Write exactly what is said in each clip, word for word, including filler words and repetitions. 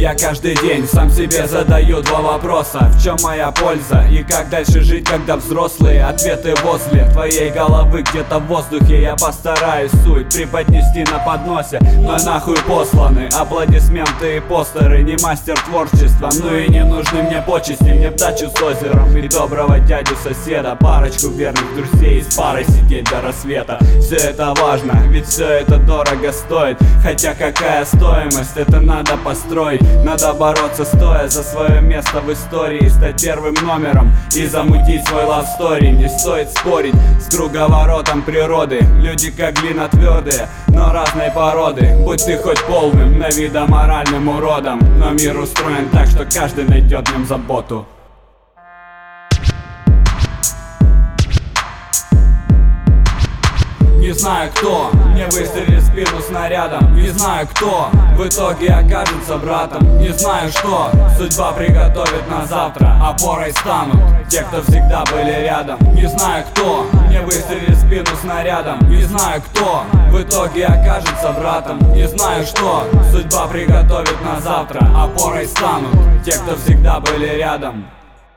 Я каждый день сам себе задаю два вопроса: в чем моя польза и как дальше жить, когда взрослые ответы возле твоей головы, где-то в воздухе. Я постараюсь суть преподнести на подносе, но нахуй посланы аплодисменты и постеры. Не мастер творчества, ну и не нужны мне почести. Мне в дачу с озером и доброго дядю-соседа, парочку верных друзей, с парой сидеть до рассвета. Все это важно, ведь все это дорого стоит. Хотя какая стоимость, это надо построить. Надо бороться стоя за свое место в истории, стать первым номером и замутить свой love story. Не стоит спорить с круговоротом природы. Люди как глина твердые, но разной породы. Будь ты хоть полным, на вида моральным уродом, но мир устроен так, что каждый найдет в нем заботу. Не знаю кто мне выстрелит в спину снарядом, не знаю кто в итоге окажется братом, не знаю что судьба приготовит на завтра. Опорой станут те, кто всегда были рядом. Не знаю кто мне выстрелит в спину снарядом, не знаю кто в итоге окажется братом, не знаю что судьба приготовит на завтра. Опорой станут те, кто всегда были рядом.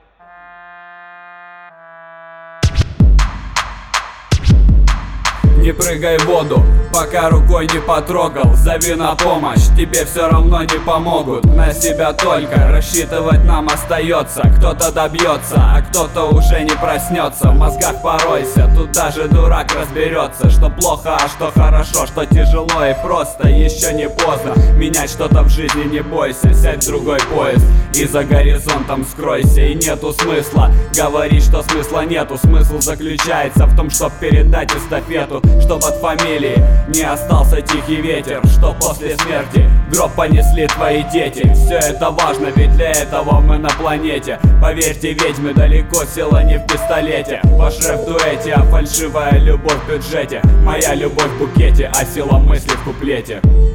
Не прыгай в воду, пока рукой не потрогал. Зови на помощь, тебе все равно не помогут. На себя только рассчитывать нам остается. Кто-то добьется, а кто-то уже не проснется. В мозгах поройся, тут даже дурак разберется, что плохо, а что хорошо, что тяжело и просто. Еще не поздно менять что-то в жизни, не бойся. Сядь в другой поезд и за горизонтом скройся. И нету смысла говорить, что смысла нету. Смысл заключается в том, чтоб передать эстафету, чтоб от фамилии не остался тихий ветер, что после смерти гроб понесли твои дети. Все это важно, ведь для этого мы на планете. Поверьте, ведьмы, далеко сила не в пистолете. Ваш рэп в дуэте, а фальшивая любовь в бюджете. Моя любовь в букете, а сила мысли в куплете.